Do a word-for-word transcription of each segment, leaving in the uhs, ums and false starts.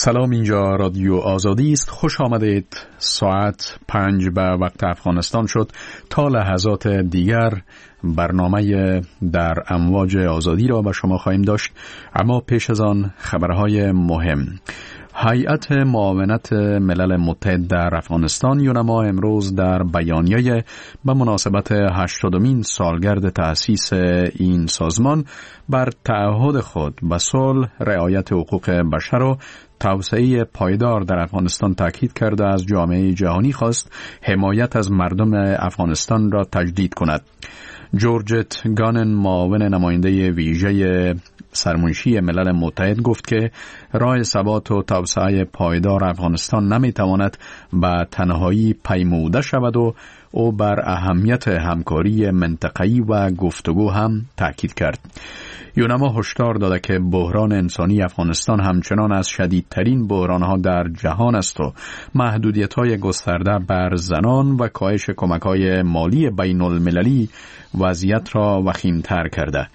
سلام، اینجا رادیو آزادی است. خوش آمدید. ساعت پنج به وقت افغانستان شد. تا لحظات دیگر برنامه در امواج آزادی را به شما خواهیم داشت، اما پیش از آن خبرهای مهم. هیئت معاونت ملل متحد در افغانستان یونما امروز در بیانیه به مناسبت هشتادمین سالگرد تأسیس این سازمان بر تعهد خود به صلح، رعایت حقوق بشر و توسعه پایدار در افغانستان تاکید کرده از جامعه جهانی خواست حمایت از مردم افغانستان را تجدید کند. جورجت گانن، معاون نماینده ویژه سرمنشی ملل متحد، گفت که راه ثبات و توسعه پایدار افغانستان نمیتواند به تنهایی پیموده شود و او بر اهمیت همکاری منطقه‌ای و گفتگو هم تاکید کرد. یونما هشدار داده که بحران انسانی افغانستان همچنان از شدیدترین بحرانها در جهان است و محدودیت‌های گسترده بر زنان و کاهش کمک‌های مالی بین المللی وضعیت را وخیم‌تر کرده.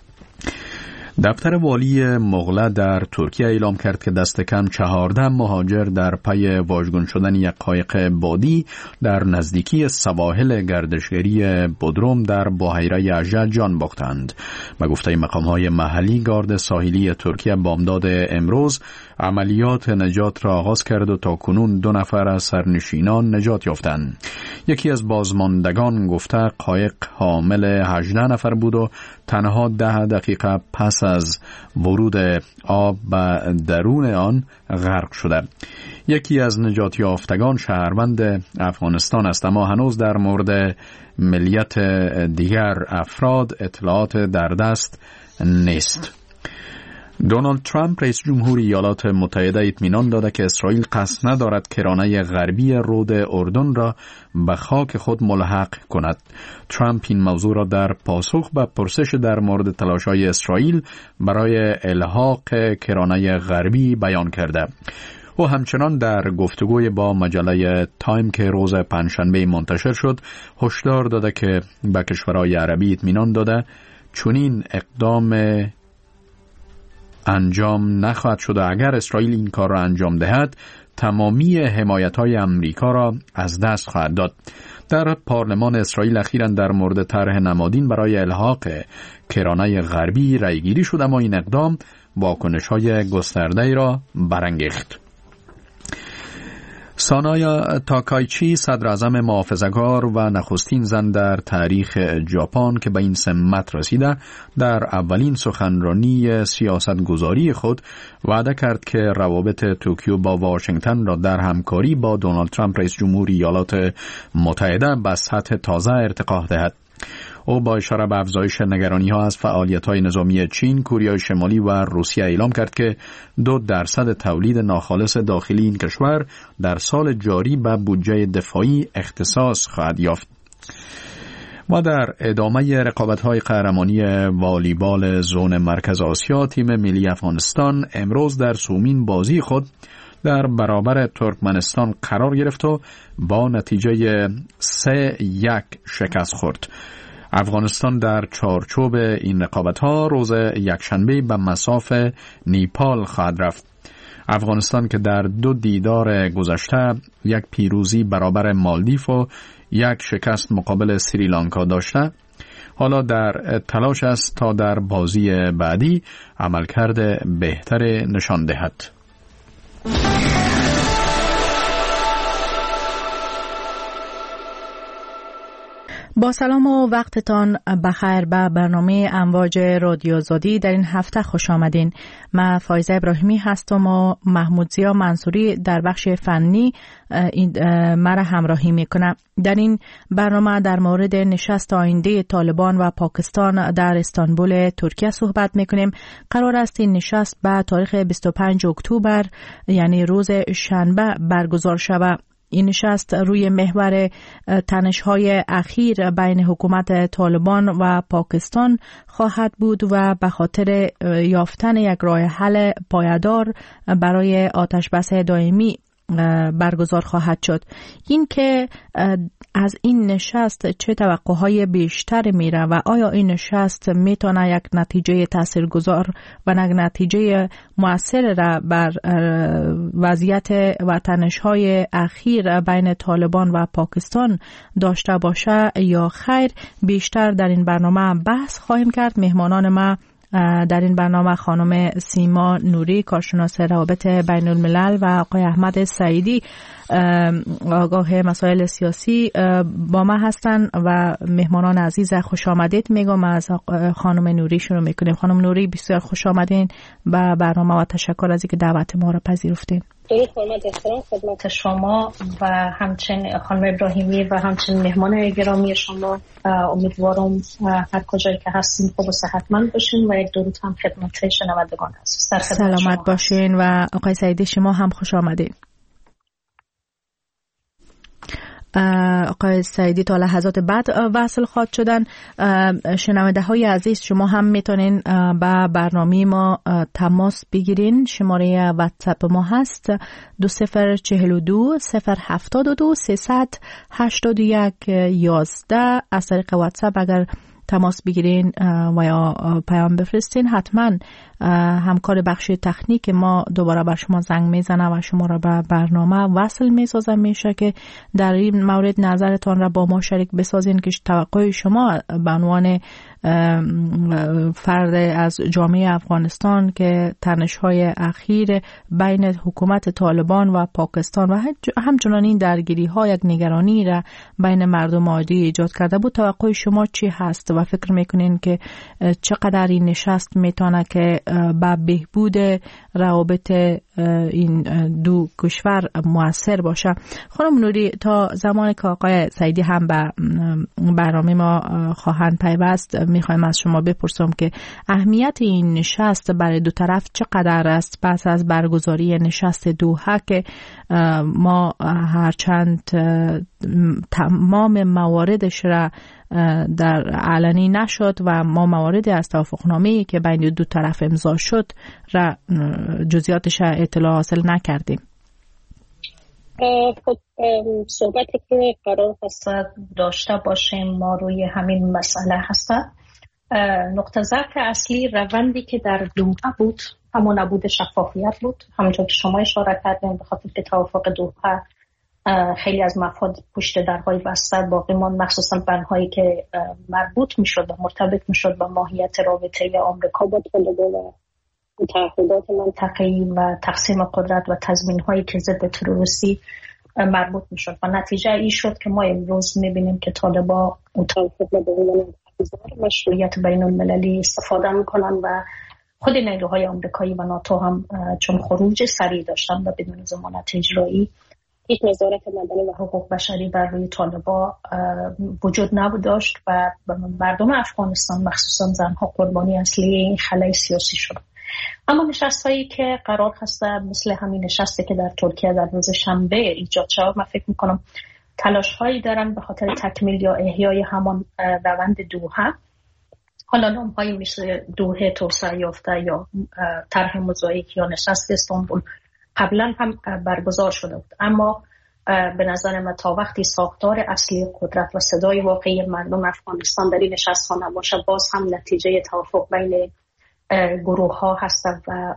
دفتر والی مغله در ترکیه اعلام کرد که دست کم چهارده مهاجر در پی واژگون شدن یک قایق بادی در نزدیکی سواحل گردشگری بودروم در بحیره اژه جان باختند. به گفته مقام‌های محلی، گارد ساحلی ترکیه بامداد امروز عملیات نجات را آغاز کرد و تا کنون دو نفر از سرنشینان نجات یافتند. یکی از بازماندگان گفته قایق حامل هجده نفر بود و تنها ده دقیقه پس از ورود آب به درون آن غرق شده. یکی از نجات یافتگان شهروند افغانستان است، اما هنوز در مورد ملیت دیگر افراد اطلاعات در دست نیست. دونالد ترامپ رئیس جمهور ایالات متحده اطمینان داده که اسرائیل قصد ندارد کرانه غربی رود اردن را به خاک خود ملحق کند. ترامپ این موضوع را در پاسخ به پرسش در مورد تلاش‌های اسرائیل برای الحاق کرانه غربی بیان کرده. او همچنان در گفتگوی با مجله تایم که روز پنجشنبه منتشر شد هشدار داده که به کشورهای عربی اطمینان داده چنین اقدام انجام نخواهد شد و اگر اسرائیل این کار را انجام دهد تمامی حمایت‌های امریکا را از دست خواهد داد. در پارلمان اسرائیل اخیراً در مورد طرح نمادین برای الحاق کرانه غربی رأیگیری شد، اما این اقدام واکنش‌های گسترده‌ای را برانگیخت. سانایا تاکایچی، صدر اعظم محافظه‌کار و نخستین زن در تاریخ ژاپن که به این سمت رسیده، در اولین سخنرانی سیاستگذاری خود وعده کرد که روابط توکیو با واشنگتن را در همکاری با دونالد ترامپ رئیس جمهور ایالات متحده به سطح تازه ارتقا دهد. او با اشاره به افزایش نگرانی‌ها از فعالیت‌های نظامی چین، کره شمالی و روسیه اعلام کرد که دو درصد تولید ناخالص داخلی این کشور در سال جاری به بودجه دفاعی اختصاص خواهد یافت. و در ادامه رقابت‌های قهرمانی والیبال زون مرکز آسیا، تیم ملی افغانستان امروز در سومین بازی خود در برابر ترکمنستان قرار گرفت و با نتیجه سه یک شکست خورد. افغانستان در چارچوب این رقابت‌ها روز یکشنبه به مصاف نیپال خواهد رفت. افغانستان که در دو دیدار گذشته یک پیروزی برابر مالدیف و یک شکست مقابل سریلانکا داشته، حالا در تلاش است تا در بازی بعدی عملکرد بهتر نشان دهد. با سلام و وقتتان بخیر به برنامه امواج رادیو آزادی در این هفته خوش آمدین. من فایزه ابراهیمی هستم و محمود زیا منصوری در بخش فنی مرا همراهی میکنه. در این برنامه در مورد نشست آینده طالبان و پاکستان در استانبول ترکیه صحبت میکنیم. قرار است این نشست به تاریخ بیست و پنجم اکتبر یعنی روز شنبه برگزار شود. این نشست روی محور تنش‌های اخیر بین حکومت طالبان و پاکستان خواهد بود و به خاطر یافتن یک راه حل پایدار برای آتش بس دائمی برگزار خواهد شد. این که از این نشست چه توقعهای بیشتر میره و آیا این نشست میتونه یک نتیجه تاثیرگذار و یک نتیجه مؤثر را بر وضعیت و تنش‌های اخیر بین طالبان و پاکستان داشته باشه یا خیر؟ بیشتر در این برنامه بحث خواهیم کرد. مهمانان ما در این برنامه خانم سیما نوری، کارشناس روابط بین الملل، و آقای احمد سعیدی، آگاه مسائل سیاسی با ما هستند. و مهمانان عزیز خوش آمدید میگم. از خانم نوری شروع میکنیم. خانم نوری بسیار خوش آمدین به برنامه و تشکر از اینکه دعوت ما را پذیرفتین. درود خدمت احترام خدمت شما و همچنین خانم ابراهیمی و همچنین مهمان گرامی شما. امیدوارم هر کجایی که هستین خوب و صحتمند باشین و یک درود هم خدمت شنوندگان عزیز. سلامت باشین. و آقای سعیدی شما هم خوش آمدین. آقای سعیدی تا لحظات بعد وصل خواهد شدن. شنونده های عزیز شما هم میتونین با برنامه ما تماس بگیرین. شماره واتساپ ما هست دو صفر چهل و دو صفر هفتاد و دو سیصد هشتاد و یک یازده. از طریق واتساپ اگر تماس بگیرین و یا پیام بفرستین حتما همکار بخش تکنیک ما دوباره بر شما زنگ میزنه و شما را به برنامه وصل میسازه. میشه که در این مورد نظرتان را با ما شریک بسازین که توقع شما به عنوان فرد از جامعه افغانستان که تنش‌های اخیر بین حکومت طالبان و پاکستان و همچنان این درگیری ها یک نگرانی را بین مردم عادی ایجاد کرده بود، توقع شما چی هست و فکر میکنین که چقدر این نشست میتونه که به بهبود روابط این دو کشور موثر باشه؟ خانم نوری، تا زمانی که آقای سعیدی هم به برنامه ما خواهند پیوست میخوایم از شما بپرسم که اهمیت این نشست برای دو طرف چقدر است پس از برگزاری نشست دوحه که ما هرچند تمام مواردش را در علنی نشد و ما مواردی از توافقنامه‌ای که بین دو طرف امضا شد را جزئیاتش اطلاع حاصل نکردیم. خب صحبتی که قرار هست داشته باشیم ما روی همین مسئله هست. نقطه ضعف اصلی روندی که در دوحه بود همون نبود شفافیت بود. همونطور که شما اشاره کردین به خاطر که توافق دوحه خیلی از مفاد پشت درهای بسته باقی ماند، مخصوصا بندهایی که مربوط میشد و مرتبط میشد با ماهیت رابطه آمریکا با طالبان و تعهدات منطقه‌ای و تقسیم قدرت و تضمین‌هایی که ضد تروریستی مربوط میشد و نتیجه این شد که ما امروز میبینیم که طالبان اون توافق به عنوان مشروعیت بین المللی استفاده میکنن و خود نیروهای آمریکایی و ناتو هم چون خروج سریع داشتن و بدون ضمانت اجرایی هیچ نظارت مدنی و حقوق بشری بر روی طالبان وجود نبود داشت و مردم افغانستان مخصوصا زنها قربانی اصلی این خلای سیاسی شد. اما نشست هایی که قرار هست مثل همین نشستی که در ترکیه در روز شنبه ایجاد شد، من فکر میکنم تلاش هایی دارن به خاطر تکمیل یا احیای همان روند دوحه. حالا نام هایی مثل دوحه توسعه یافته یا طرح موزاییک یا نشست استانبول قبلا هم برگزار شده بود، اما به نظر من تا وقتی ساختار اصلی قدرت و صدای واقعی مردم افغانستان در این نشست ها نباشه باز هم نتیجه توافق بین گروه ها هستند و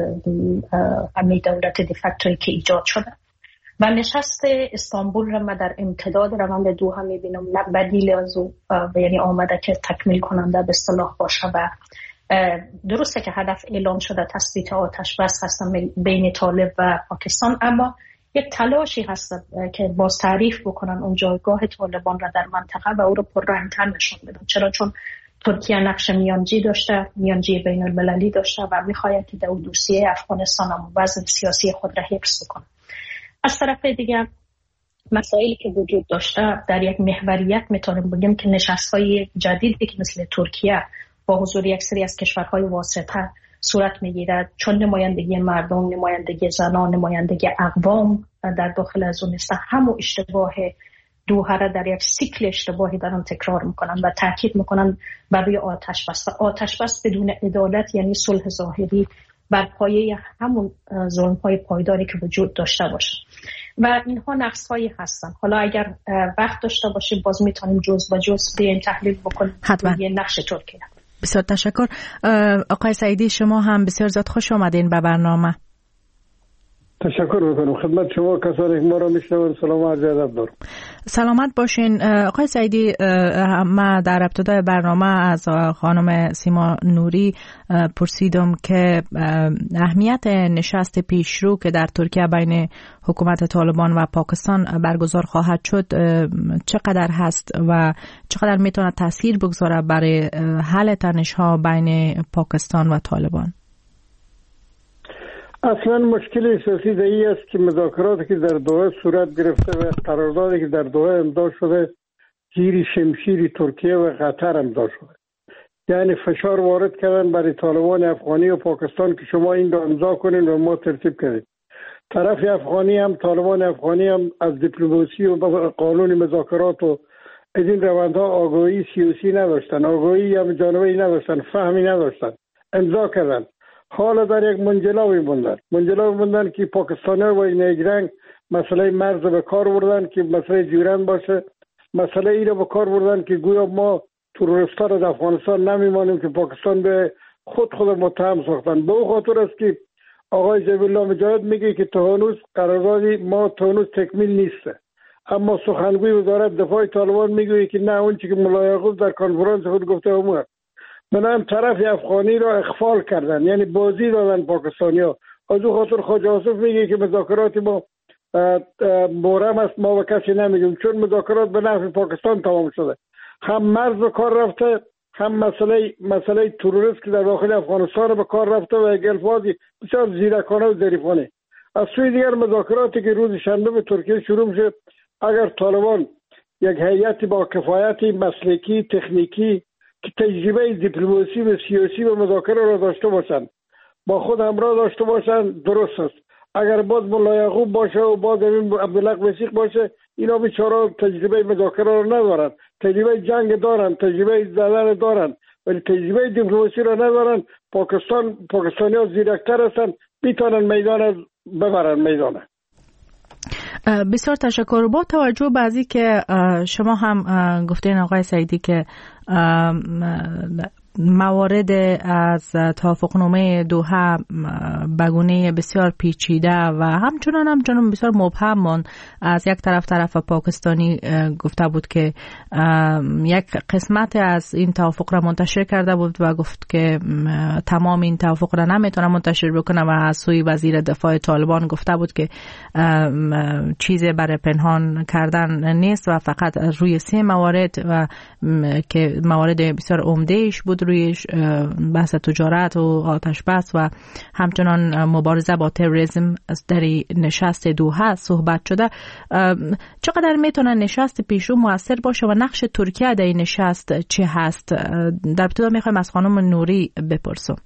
همه دولت دیفکتوری که ایجاد شده. و نشست استانبول را من در امتداد روند دوحه میبینم نه بدیل از او یعنی آمده که تکمیل کننده به اصطلاح باشه و درسته که هدف اعلام شده تثبیت آتش بس هستن بین طالب و پاکستان، اما یک تلاشی هست که باز تعریف بکنن اون جایگاه طالبان را در منطقه و او را پررنگ‌تر نشون بدن. چرا؟ چون ترکیه نقش میانجی داشته، میانجی بین المللی داشته و میخواید که در دوسیه افغانستان هم وزن سیاسی خود را حفظ کنه. از طرف دیگه مسائلی که وجود داشته در یک محوریت میتونیم بگیم که نشست‌های جدیدی که مثل ترکیه با حضور یک سری از کشورهای واسطه صورت میگیرد، چون نمایندگی مردم، نمایندگی زنان، نمایندگی اقوام در داخل از اون است، همون اشتباه دوحه را در یک سیکل اشتباهی دارن تکرار میکنن و تاکید میکنن بر روی آتش بس و آتش بس بدون عدالت یعنی صلح ظاهری بر پایه همون ظلم‌های پایداری که وجود داشته باشه. و اینها نقص‌هایی هستن. حالا اگر وقت داشته باشیم باز میتونیم جز و جز بیایم تحلیل بکنیم یه نقش ترکیه. بسیار تشکر. آقای سعیدی شما هم بسیار زیاد خوش آمدین به برنامه. تشکر میکنم خدمت شما کسانی که ما را میشنوند. سلام و عرض ادب دارم. سلامت باشین. آقای سعیدی، ما در ابتدای برنامه از خانم سیما نوری پرسیدم که اهمیت نشست پیشرو که در ترکیه بین حکومت طالبان و پاکستان برگزار خواهد شد چقدر هست و چقدر میتونه تاثیر بگذاره برای حل تنش‌ها بین پاکستان و طالبان؟ اصلا مشکل سیاسی دهی است که مذاکراتی که در دوحه صورت گرفته و قراردادی که در دوحه امضا شده زیر شمشیر ترکیه و قطر امضا شده، یعنی فشار وارد کردن برای طالبان افغانی و پاکستان که شما این را امضا کنین و ما ترتیب کردیم. طرف افغانی هم طالبان افغانی هم از دیپلماسی و قانون مذاکرات و از این روندها آگاهی سیاسی نداشتن، آگاهی هم جانبی نداشتن، فهمی نداشتن، امضا کردن. حالا در یک منجلاوی موندن منجلاوی موندن که پاکستانی‌ها با این رنگ مسئله مرز به کار بردن که مسئله جیران باشه، مسئله ای را به کار بردن که گویا ما تروریستان از افغانستان نمیمانیم که پاکستان به خود خود متهم ساختن. به او خاطر است که آقای جلیل الله مجاهد میگه که تا هنوز قراردادی ما تا هنوز تکمیل نیسته، اما سخنگوی وزارت دفاع طالبان میگه که نه، اون چیزی که ملا یعقوب در کنفرانس خود گفته اومد. من هم طرف افغانی را اخفال کردن، یعنی بازی دادن پاکستانی‌ها. از او خاطر خواجه آصف میگه که مذاکرات ما مبرم است، ما به کسی نمیگیم، چون مذاکرات به نفع پاکستان تمام شده. هم مرز به کار رفته، هم مسئله مسئله تروریسم که در داخل افغانستان به کار رفته و یک الفاظی بسیار زیرکانه و ظریفانه. از سوی دیگر مذاکراتی که روز شنبه به ترکیه شروع میشه، اگر طالبان یک هیئت با کفایت مسلکی تکنیکی که تجربه دیپلماسی و سیاسی و مذاکره را داشته باشند با خود همراه داشته باشند درست است. اگر باز ملا یعقوب باشه و باز عبدالله وثیق باشه، اینا بیچارا تجربه مذاکره را ندارند، تجربه جنگ دارند، تجربه زدن دارند، ولی تجربه دیپلماسی را ندارند. پاکستان پاکستانی‌ها زیرکتر هستند، میتونن میدان ببرن میدانه. بسیار تشکر. با توجه به ازی که شما هم گفتین آقای سعیدی که موارد از توافقنامه دوحه بگونه بسیار پیچیده و همچنان همچنان بسیار مبهم ماند. از یک طرف طرف پاکستانی گفته بود که یک قسمت از این توافق را منتشر کرده بود و گفت که تمام این توافق را نمیتونه منتشر بکنه و از سوی وزیر دفاع طالبان گفته بود که چیزی برای پنهان کردن نیست و فقط روی سه موارد و که موارد بسیار عمدهش بود روی بحث تجارت و آتش بس و همچنان مبارزه با تروریسم در نشست دوحه صحبت شده. چقدر میتونه نشست پیشرو موثر باشه و نقش ترکیه در این نشست چه هست؟ در ابتدا میخوایم از خانم نوری بپرسم.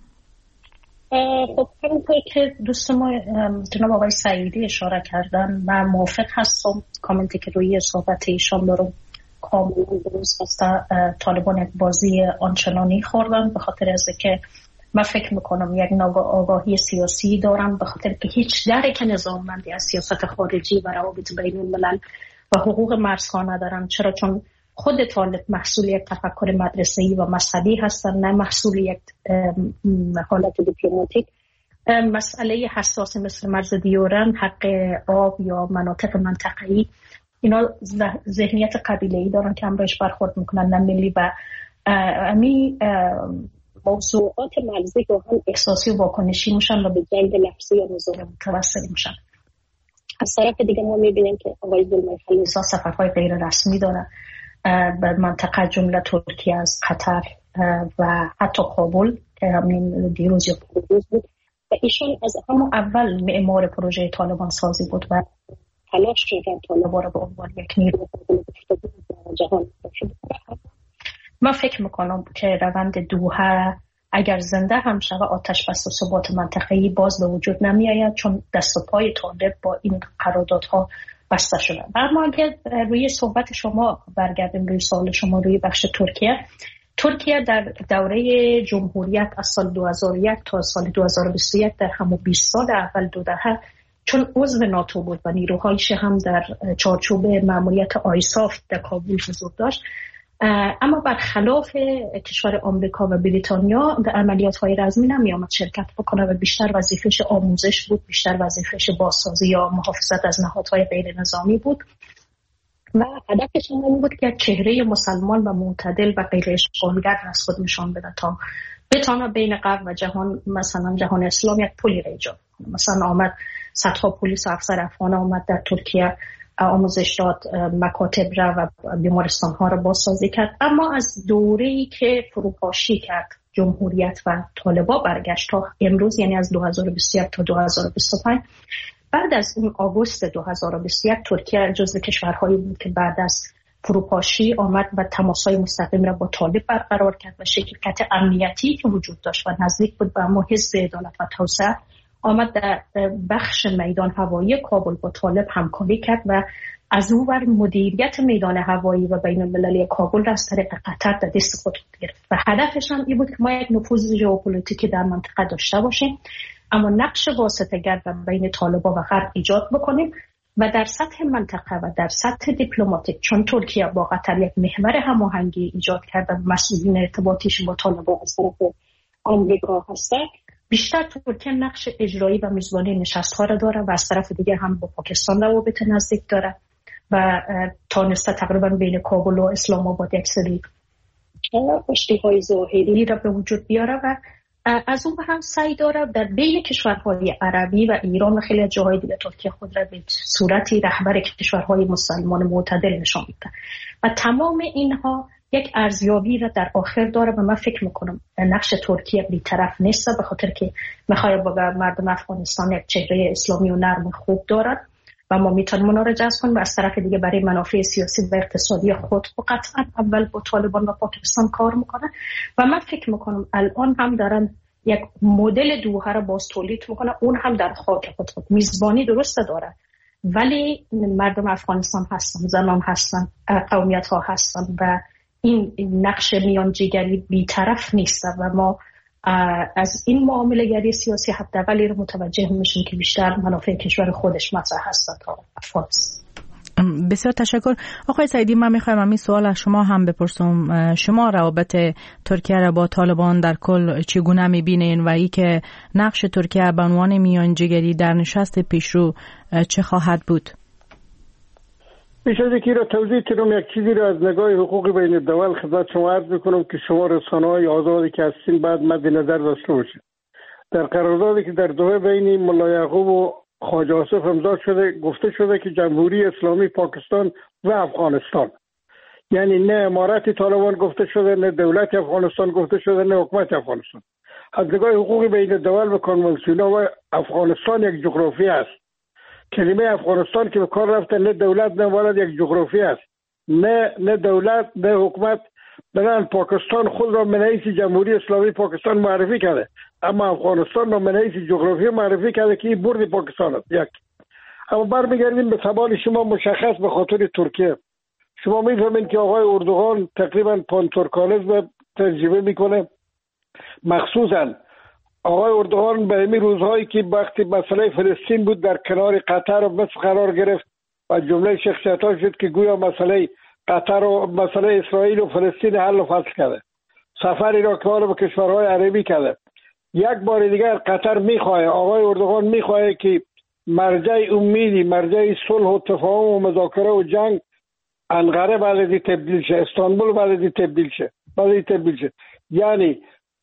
خب همونطور که دوست ما جناب آقای سعیدی اشاره کردن و موافق هستم، کامنتی که روی صحبت ایشان دارم کاملا درست است. طالبان یک بازی آنچنانی خوردن به خاطر از که من فکر میکنم یک آگاهی سیاسی دارن، به خاطر که هیچ درک نظاممندی از سیاست خارجی و روابط بین الملل و حقوق مرزها ندارن. چرا؟ چون خود طالب محصول یک تفکر مدرسه‌ای و مذهبی هستن، نه محصول یک حالت دیپلماتیک. مسئله حساس مثل مرز دیورن، حق آب یا مناطق منطقه‌ای، اینا ذهنیت قبیله‌ای دارن که هم بهش برخورد میکنن، نه ملی. و امی موضوعات مرزی رو هم احساسی و واکنشی میشن و به جنگ لفظی یا نزاع متوسل میشن. از طرف دیگه ما میبینیم که آقای زلمیخلیزی سفرهای غیر رسمی داره به منطقه، جمله ترکیه، از قطر و حتی کابل که همین دیروز یا پریروز بود. و ایشان از همون اول معمار پروژه طالبان سازی بود و تلاش کردن طالبان رو به عنوان یک نیروی قابل گفتگو در جهان باشد. من فکر میکنم که روند دوحه اگر زنده هم شود، آتش بس و ثبات منطقه‌ای باز به وجود نمی آید، چون دست و پای طالب با این قراردادها بسته شده. اما اگر روی صحبت شما برگردیم، روی سوال شما روی بخش ترکیه، ترکیه در دوره جمهوریت از سال دو هزار و یک تا سال دو هزار و بیست و یک، در همون بیست سال اول دو دهه، چون عضو ناتو بود و نیروهایش هم در چارچوب ماموریت آیساف در کابل حضور داشت، اما برخلاف کشور آمریکا و بریتانیا در عملیات‌های رزمی نمی‌آمد شرکت بکنه و بیشتر وظیفه‌اش آموزش بود، بیشتر وظیفه‌اش بازسازی یا محافظت از نهادهای غیر نظامی بود و هدفش این بود که چهره مسلمان و معتدل و غیر اشغالگر از خود نشان بده تا بتونه بین غرب و جهان، مثلا جهان اسلام، یک پلی را ایجاد کنه. مثلا آمد صدها پلیس و افسر افغان آمد در ترکیه آموزش داد، مکاتب را و بیمارستان ها را بازسازی کرد. اما از دوره‌ای که فروپاشی کرد جمهوریت و طالبان برگشت تا امروز، یعنی از دو هزار و بیست و یک تا دو هزار و بیست و پنج، بعد از اون آگوست دو هزار و بیست و یک ترکیه جزو کشورهایی بود که بعد از فروپاشی آمد و تماس‌های مستقیم را با طالب برقرار کرد و شرکت امنیتی که وجود داشت و نزدیک بود به اما حزب عدالت و توسعه آمد در بخش میدان هوایی کابل با طالب همکاری کرد و از اون ور مدیریت میدان هوایی و بین المللی کابل را از طریق قطر در دست خود گرفت و هدفش هم این بود که ما یک نفوذ ژئوپلیتیکی در منطقه داشته باشیم، اما نقش واسطه‌گر بین طالبان و غرب ایجاد بکنیم و در سطح منطقه و در سطح دیپلماتیک، چون ترکیه با قطر یک محور هماهنگی ایجاد کرده و مسئولین ارتباطیش با طالبان از طرف آمریکا هستند، بیشتر ترکیه نقش اجرایی و میزبانی نشست‌ها را داره و از طرف دیگه هم با پاکستان روابط نزدیک داره و تانسته تقریبا بین کابل و اسلام آباد یک سری آشتی‌های ظاهری را به وجود بیاره و از اون هم سعی داره در بین کشورهای عربی و ایران و خیلی جاهای دیگه ترکیه خود را به صورتی رهبر کشورهای مسلمان معتدل نشان میده و تمام اینها یک ارزیابی را در آخر داره و من فکر میکنم نقش ترکیه بی‌طرف نیست، به خاطر که میخواد با مردم افغانستان یک چهره اسلامی و نرم خوب دارد و ما میتونیم اونا را جذب کنیم و از طرف دیگه برای منافع سیاسی و اقتصادی خود و قطعا اول با طالبان و پاکستان کار میکنه و من فکر میکنم الان هم دارن یک مدل دوحه را باز تولید میکنه، اون هم در خاک خود خود میزبانی درست داره ولی مردم افغانستان هستن، زنان هستن، قومیت ها هستن و این نقش میانجیگری بی‌طرف نیست و ما از این معامله گری سیاسی حداقل رو متوجه میشیم که بیشتر منافع کشور خودش مطرح هست تا افغانستان. بسیار تشکر. آقای سعیدی، من میخوایم همین سوال از شما هم بپرسم. شما روابط ترکیه را با طالبان در کل چگونه میبینین و ای که نقش ترکیه به عنوان میانجیگری در نشست پیشرو چه خواهد بود؟ پیش از اینکه را توضیح کنم یک چیزی را از نگاه حقوق بین الدول خدمت شما عرض میکنم که شما رسانه‌های آزادی که هستین بعد مد نظر داشته باشید. در قراردادی که در دوحه بین ملا یعقوب و خواجه آصف امضا شده گفته شده که جمهوری اسلامی پاکستان و افغانستان، یعنی نه امارت طالبان گفته شده، نه دولت افغانستان گفته شده، نه حکومت افغانستان. از نگاه حقوق بین الدول و کنوانسیون‌ها و افغانستان یک جغرافی است. کلمه افغانستان که به کار رفته نه دولت نه ولد یک جغرافی است، نه نه دولت نه حکومت. بنابراین پاکستان خود را به حیث جمهوری اسلامی پاکستان معرفی کرده، اما افغانستان را به حیث جغرافی معرفی کرده که این برد پاکستان است. یک. اما برمیگردیم به سوال شما مشخص به خاطر ترکیه. شما میفهمید که آقای اردوغان تقریبا پانتورکانیسم تجربه میکنه، مخصوصا آقای اردوغان به این روزهایی که وقتی مسئله فلسطین بود در کنار قطر و مصر قرار گرفت و جمله شخصیت‌ها شد که گویا مسئله قطر و مسئله اسرائیل و فلسطین حل و فصل کرده. سفری را که حالا به کشورهای عربی کرده. یک بار دیگر قطر میخواه، آقای اردوغان میخواه که مرجع امیدی، مرجع صلح و تفاهم و مذاکره و جنگ انقره بلدی تبدیل شه، استانبول بلدی تبدیل شه، بلدی تبدیل شه. یعنی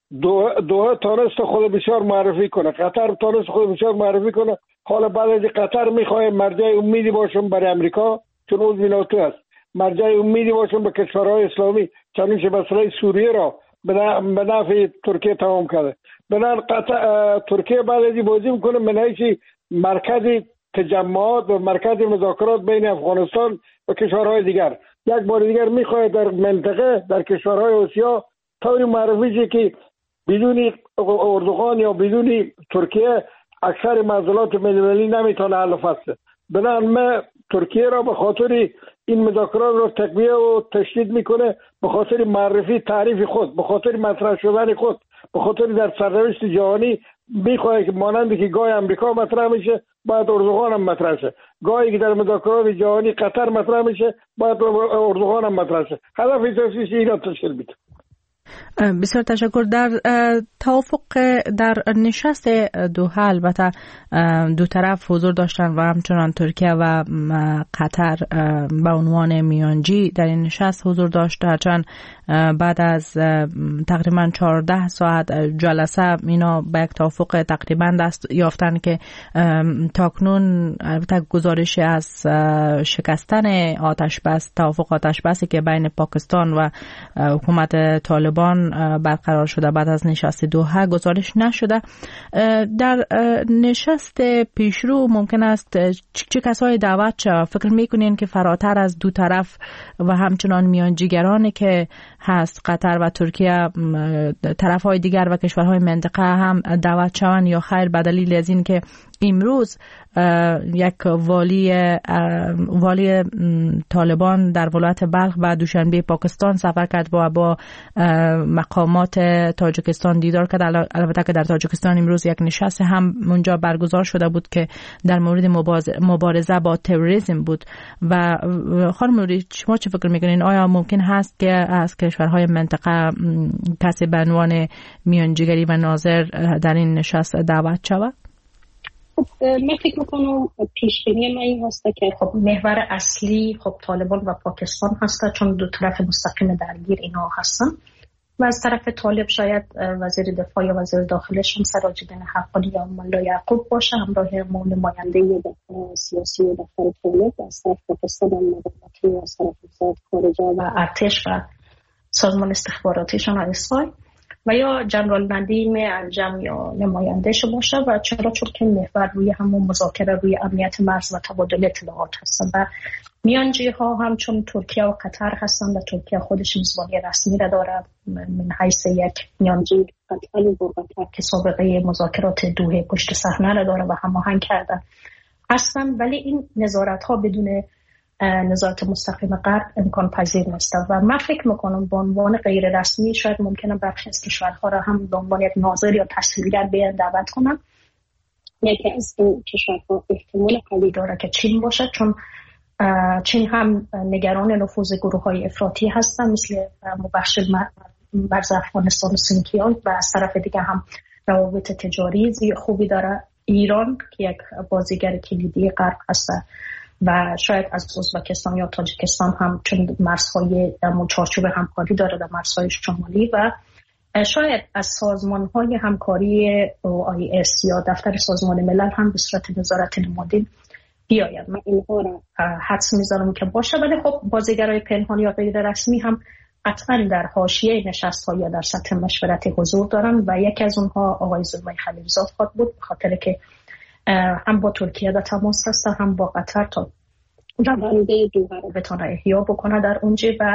دوحه تانست خود بسیار معرفی کنه، قطر تانست خود بسیار معرفی کنه. حالا بعد قطر میخواه مرجع امیدی باشم برای امریکا چون عضو ناتو است، مرجع امیدی باشم به کشورهای اسلامی چنانچه مسئله سوریه را به نفع ترکیه تمام کرده. بنابراین قطر ترکیه بعدی بازی میکنه من حیث مرکز تجمعات و مرکز مذاکرات بین افغانستان و کشورهای دیگر. یک بار دیگر میخواد در منطقه در کشورهای آسیا طوری معرفی که بدون اردوغان یا بدون ترکیه اکثر معضلات بین‌المللی نمیتونه حل و فصل. بنابراین ما ترکیه را به خاطر این مذاکرات را تقویه و تشدید میکنه، به خاطر معرفی تعریف خود، به خاطر مطرح شدن خود، به خاطر در سرنوشت جهانی میخواد که مانندی که گاهی امریکا مطرح میشه باید اردوغان هم مطرح شه، گاهی که در مذاکرات جهانی قطر مطرح میشه باید اردوغان هم مطرح شه. هدف اساسی اینا تشکیل میده. بسیار تشکر. در توافق در نشست دوحه البته دو طرف حضور داشتن و همچنان ترکیه و قطر به عنوان میانجی در این نشست حضور داشت. هرچند بعد از تقریبا چهارده ساعت جلسه اینا به یک توافق تقریبا دست یافتن که تاکنون البته گزارش از شکستن آتش بس، توافق آتش بسی که بین پاکستان و حکومت طالبان برقرار شده بعد از نشست دوحه گزارش نشده. در نشست پیشرو ممکن است چه کسایی دعوت شد؟ فکر میکنین که فراتر از دو طرف و همچنان میانجیگرانی که هست قطر و ترکیه، طرفهای دیگر و کشورهای منطقه هم دعوت شوند یا خیر به دلیل از این که امروز یک والی والی طالبان در ولایت بلخ و دوشنبه پاکستان سفر کرد و با مقامات تاجیکستان دیدار کرد. البته که در تاجیکستان امروز یک نشست هم اونجا برگزار شده بود که در مورد مبارزه با تروریسم بود. و خانم نوری شما چه فکر میکنین؟ آیا ممکن هست که از کشورهای منطقه کسی به عنوان میانجیگری و ناظر در این نشست دعوت شود؟ من فکر میکنم پیشبینی من این هست که خب محور اصلی خب طالبان و پاکستان هسته، چون دو طرف مستقیم درگیر اینا هستن. و از طرف طالب شاید وزیر دفاع یا وزیر داخلشون سراج الدین حقانی یا ملا یعقوب باشه، همراه نماینده دفتر سیاسی و دفتر طالب. و از طرف پاکستان مدارتی و از طرف وزارت خارجه و ارتش و سازمان استخباراتیشون اس‌آی و یا جنرال ندیم انجم یا نمایندهش باشه. و چرا؟ چون که محور روی همون مذاکره روی امنیت مرز و تبادل اطلاعات هستن. و میانجی ها هم چون ترکیه و قطر هستن و ترکیه خودش میزبانی رسمی را داره من حیث یک میانجی قطعا برقطر که سابقه مذاکرات دوحه پشت صحنه را داره و هماهنگ کردن هستن. ولی این نظارت ها بدون نظارت مستقیم غرب امکان پذیر نیست. و من فکر میکنم به عنوان غیر رسمی شاید ممکنه برخی از کشورها را هم به عنوان یک ناظر یا تسهیلگر بیان دعوت کنن. یکی از این کشورها احتمال قوی داره که چین باشه، چون چین هم نگران نفوذ گروه های افراطی هستن مثل مبخش مرز افغانستان و سینکیان. و از طرف دیگه هم روابط تجاری خوبی داره ایران که یک بازیگر کلیدی غرب هسته و شاید از ازبکستان یا تاجیکستان هم، چون مرزهای چارچوب همکاری داره در مرزهای شمالی. و شاید از سازمان‌های همکاری او آی اس یا دفتر سازمان ملل هم به صورت نظارت نمادین بیاید. من اینها را حدس میذارم که باشه. ولی خب بازیگرای پنهانی یا غیر رسمی هم قطعا در حاشیه نشست‌ها یا در سطح مشورتی حضور دارن و یکی از اونها آقای زلمای خلیلزاد خواهد بود، به خاطر که هم با ترکیه در تماس هست هم با قطر تا رونده دوحه رو بتونه احیا بکنه در اونجا. و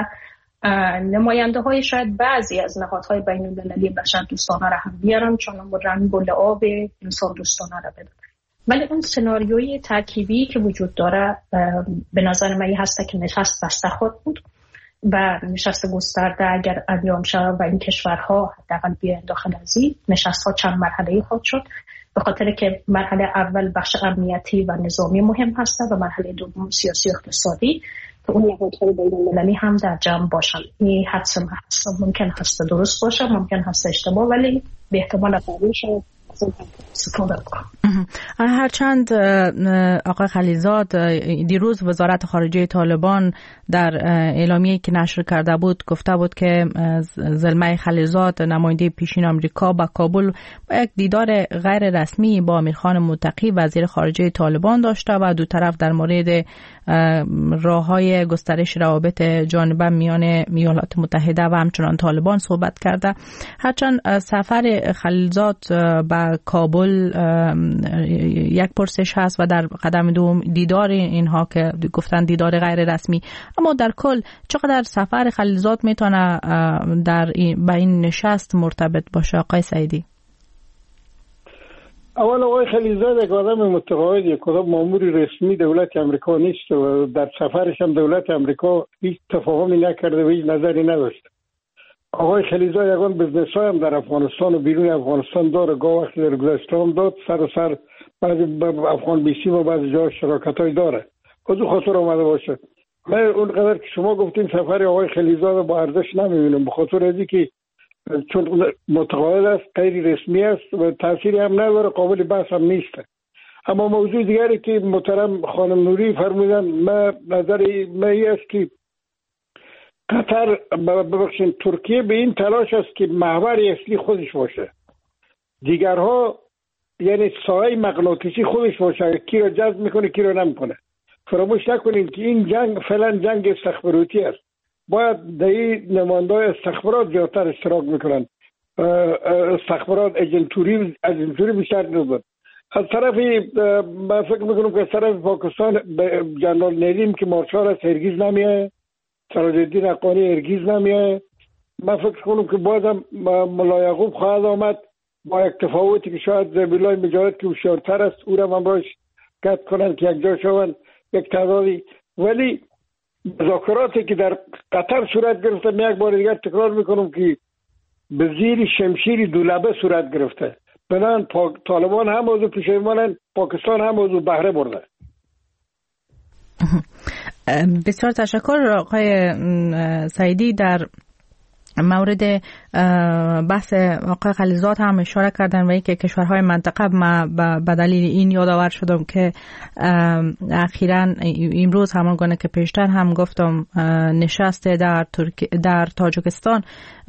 نماینده های شاید بعضی از نهادهای بین المللی بشر دوستانه را هم بیارن، چون هم رنگ و لعاب انسان دوستانه را بدن. ولی اون سناریوی ترکیبی که وجود داره به نظر من هسته که نشست بسته خود بود و نشست گسترده اگر انجام شود و این کشورها حداقل بیاین داخل از این نشست ها چند مرحله خود شد، به خاطر که مرحله اول بخش امنیتی و نظامی مهم هسته و مرحله دوم سیاسی و اقتصادی که اون نهادهای بین المللی هم در جمع باشن. این حدس هست، ممکن هست درست باشه، ممکن هست اشتباه، ولی به احتمال قوی شد هرچند آقای خلیلزاد دیروز وزارت خارجه طالبان در اعلامیه‌ای که نشر کرده بود گفته بود که زلمه خلیلزاد نماینده پیشین آمریکا با کابل با یک دیدار غیر رسمی با امیرخان متقی وزیر خارجه طالبان داشته و دو طرف در مورد راه‌های گسترش روابط جانبه میان ایالات متحده و همچنان طالبان صحبت کرده. هرچند سفر خلیلزاد به کابل یک پرسش هست و در قدم دوم دیدار اینها که گفتن دیدار غیر رسمی، اما در کل چقدر سفر خلیلزاد میتونه در این با این نشست مرتبط باشه آقای سعیدی؟ اول آقای خلیلزاد یک آدم متقاعد، یک آدم مامور رسمی دولت امریکا نیست و در سفرش هم دولت امریکا هیچ تفاهمی نکرده و هیچ نظری نداشت. آقای خلیزا یگان بزنس های هم در افغانستان و بیرون افغانستان داره. گاه وقتی در گذشته هم داد سر و سر بعضی افغان بیسی و بعضی جای شراکت های داره. از اون خاطر آمده باشه. من اونقدر که شما گفتین سفر آقای خلیزا رو با ارزش نمیبینم، به خاطر ازی که چون متقاعد است، غیر رسمی است و تأثیری هم نداره، قابل بحث هم نیست. اما موضوع دیگری که محترم خانم نوری فرمودن، من نظر من این است که قطر ببخشید ترکیه به این تلاش است که محور اصلی خودش باشه، دیگرها یعنی سایه مغناطیسی خودش باشه، کی رو جذب میکنه کی رو نمیکنه. فراموش نکنید که این جنگ فعلا جنگ استخباراتی است، باید در این نماینده‌های استخبارات زیادتر اشتراک میکنن، استخبارات اجنتوری اجنتوری بیشتر نبود. از طرفی من فکر میکنم که از طرف پاکستان جنرال نیلیم که مارشال است هرگز نمیه، سراج‌الدین حقانی هرگز نمیه. من فکر کنم که بازم ملا یعقوب خواهد آمد با یک تفاوتی که شاید زبیلای مجاهد که هوشیارتر است او را من باش قطع کنن که یک جا شوند یک تعدادی. ولی مذاکراتی که در قطر صورت گرفته، من یک بار دیگر تکرار میکنم که به زیر شمشیر دولبه صورت گرفته. بنان پا... طالبان هم موضوع پشیمانن، پاکستان هم موضوع بهره برده. بسیار تشکر آقای سعیدی. در مورد بحث آقای خلیزات هم اشاره کردن و اینکه کشورهای منطقه ما به دلیل این یادآور شدم که اخیراً امروز همان گونه که پیشتر هم گفتم نشست در ترک... در تاجیکستان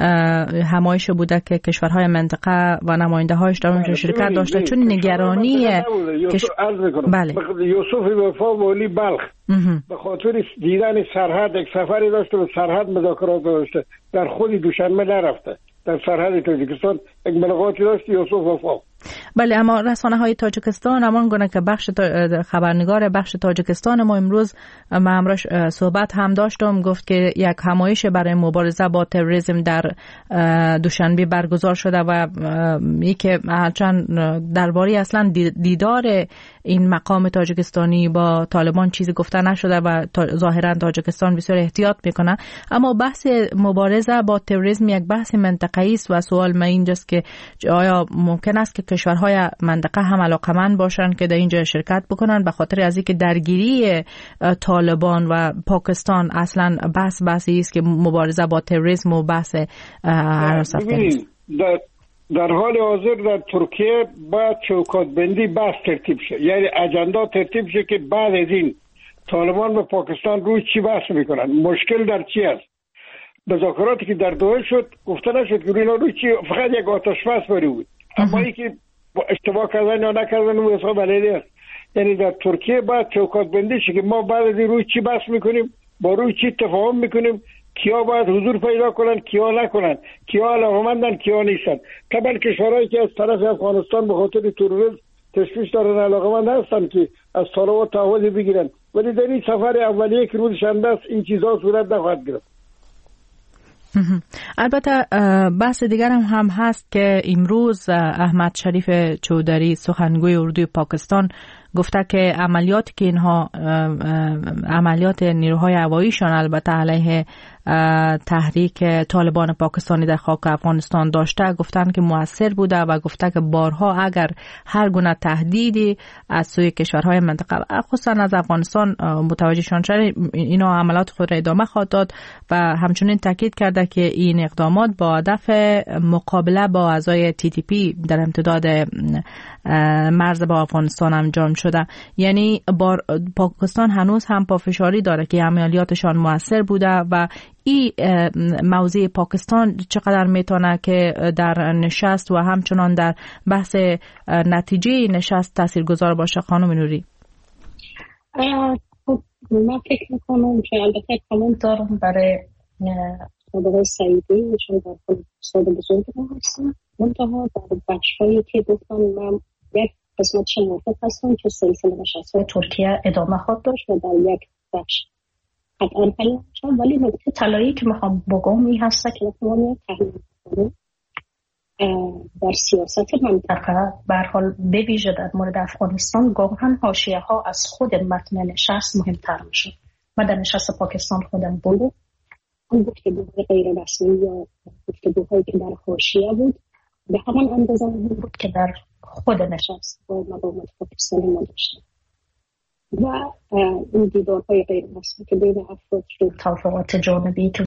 همایش بوده که کشورهای منطقه و نماینده هایش در اونجا شرکت داشته، چون نگرانی کش... بله یوسف وفا ولی بلخ به خاطر دیدن سرحد یک سفری داشته و سرحد مذاکرات داشته، در خود دوشنبه نرفته، در سرحد تاجیکستان یک ملاقاتی داشت یوسف وفا. بله، اما رسانه های تاجیکستان همان گونه که بخش خبرنگار بخش تاجیکستان ما امروز ما همراهش صحبت هم داشتم، گفت که یک همایش برای مبارزه با تروریسم در دوشنبه برگزار شده و ای که هرچند درباره اصلا دیدار این مقام تاجیکستانی با طالبان چیزی گفته نشده و ظاهرا تاجیکستان بسیار احتیاط میکنه، اما بحث مبارزه با تروریسم یک بحث منطقه‌ای است و سوال ما اینجاست که آیا ممکن است که کشورهای منطقه هم علاقمند باشند که در اینجا شرکت بکنن، به خاطر از اینکه درگیری طالبان و پاکستان اصلا بحث بحثی است که مبارزه با تروریسم و بحث حراست است. در در حال حاضر در ترکیه باید چوکات بندی بحث ترتیب شه، یعنی اجندا ترتیب شه که بعد از این طالبان و پاکستان روی چی بحث میکنن، مشکل در چی است. مذاکراتی که در دوحه شد گفته نشد که روی چی، فقط یک آتش بس بری بود، اما ای که اشتباه کردن یا نکردن اون حساب علیه است. یعنی در ترکیه باید چوکات بندی شه که ما بعد از این روی چی بحث میکنیم، با روی چی تفاهم میکنیم، کیا باید حضور پیدا کنن کیا نکنن، کیا علاقمندن کیا نیستن. طبعا کشورهایی که از طرف افغانستان به خاطر تروریسم تشویش دارن علاقمند هستن که از طالبان تعهد بگیرن، ولی در این سفر اولیه که روز شنبه است این چیزا صورت نخواهد گرفت. البته بحث دیگر هم, هم هست که امروز احمد شریف چودری سخنگوی اردوی پاکستان گفته که عملیاتی که اینها عملیات نیروهای هواییشان البته علیه تحریک طالبان پاکستانی در خاک افغانستان داشته، گفتن که مؤثر بوده و گفته که بارها اگر هر گونه تهدیدی از سوی کشورهای منطقه خصوصا از افغانستان متوجه شون شده اینا عملیات خود را ادامه خواهد داد و همچنین تاکید کرده که این اقدامات با هدف مقابله با اعضای تی تی پی در امتداد مرز با افغانستان انجام شده. یعنی بار پاکستان هنوز هم پافشاری داره که عملیاتشان مؤثر بوده و این موضوع پاکستان چقدر میتونه که در نشست و همچنان در بحث نتیجه نشست تاثیرگذار باشه. خانم نوری، من فکر میکنم که البته کامنت دارم برای آقای سعیدی چون در خود استاد بزرگ ما هستم، منتها در بخش‌هایی که گفتم من یک قسمتش موافق هستم که سلسله نشست‌های ترکیه ادامه خواهد داشت و در یک بخش قطعا حل شد، ولی نکته طلایی که میخوام بگم این هسته که نتوانیم تحلیل کنیم در سیاست منطقه به هر حال به ویژه در مورد افغانستان گاهن حاشیه ها از خود متن نشست مهمتر میشه. من در نشست پاکستان خودم بودم اون گفتگوهای غیر رسمی یا گفتگوهایی که در حاشیه بود به همان اندازه مهم بود که در خود نشست با مقامات پاکستانی ما داشتیم. و این دیدارهای غیر رسمی که بین افراد رو توافقات جانبی که